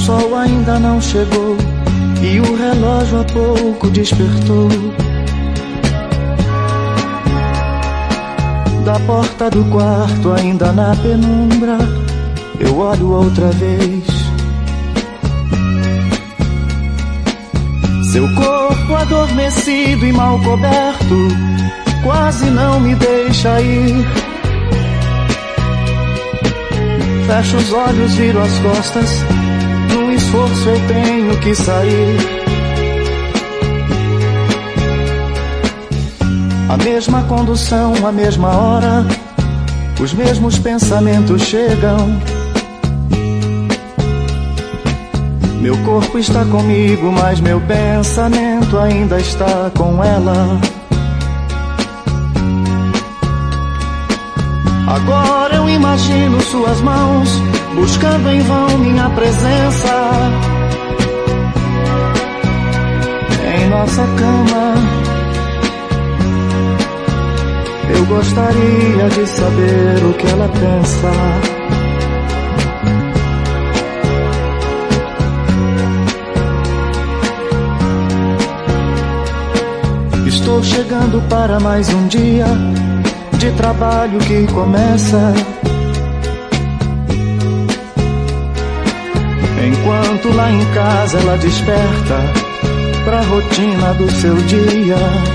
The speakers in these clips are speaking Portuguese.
sol ainda não chegou e o relógio há pouco despertou. Da porta do quarto ainda na penumbra eu olho outra vez. Seu corpo adormecido e mal coberto quase não me deixa ir. Fecho os olhos, viro as costas, num esforço eu tenho que sair. A mesma condução, a mesma hora, os mesmos pensamentos chegam. Meu corpo está comigo, mas meu pensamento ainda está com ela. Agora eu imagino suas mãos buscando em vão minha presença em nossa cama. Eu gostaria de saber o que ela pensa. Estou chegando para mais um dia de trabalho que começa. Enquanto lá em casa ela desperta pra rotina do seu dia.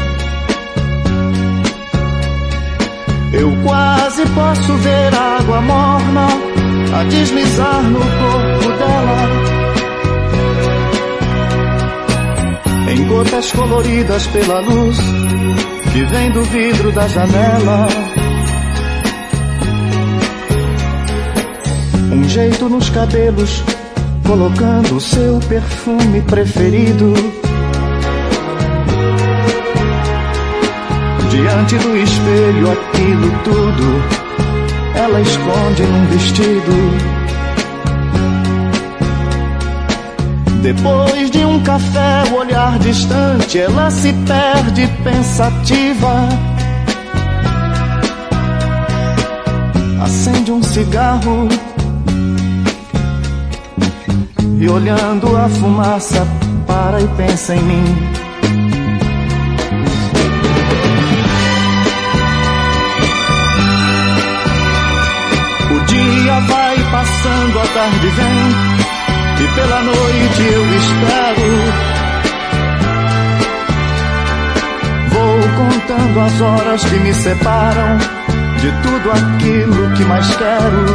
Eu quase posso ver a água morna a deslizar no corpo dela, em gotas coloridas pela luz que vem do vidro da janela. Um jeito nos cabelos, colocando o seu perfume preferido. Diante do espelho, aquilo tudo ela esconde num vestido. Depois de um café, o olhar distante, ela se perde pensativa. Acende um cigarro e olhando a fumaça para e pensa em mim. O dia vai passando, a tarde vem e pela noite eu espero. Vou contando as horas que me separam de tudo aquilo que mais quero.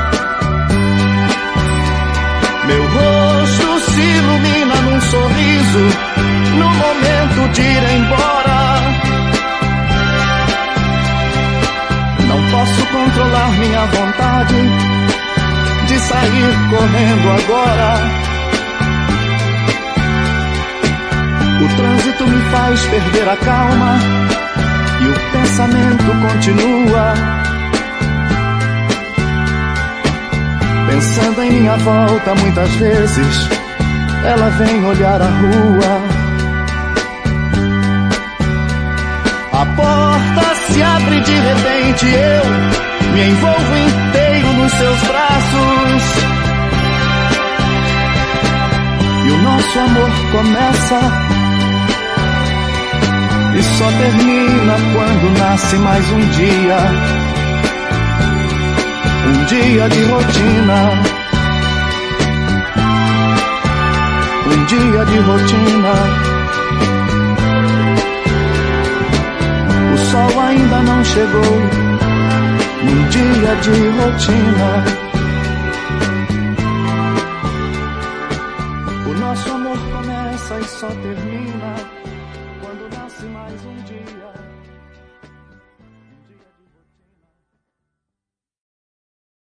Meu rosto se ilumina num sorriso no momento de ir embora. Não posso controlar minha vontade de sair correndo agora. O trânsito me faz perder a calma e o pensamento continua. Pensando em minha volta muitas vezes, ela vem olhar a rua. A porta se abre de repente, eu me envolvo inteiro nos seus braços. E o nosso amor começa e só termina quando nasce mais um dia. Um dia de rotina. Um dia de rotina. O sol ainda não chegou num dia de rotina.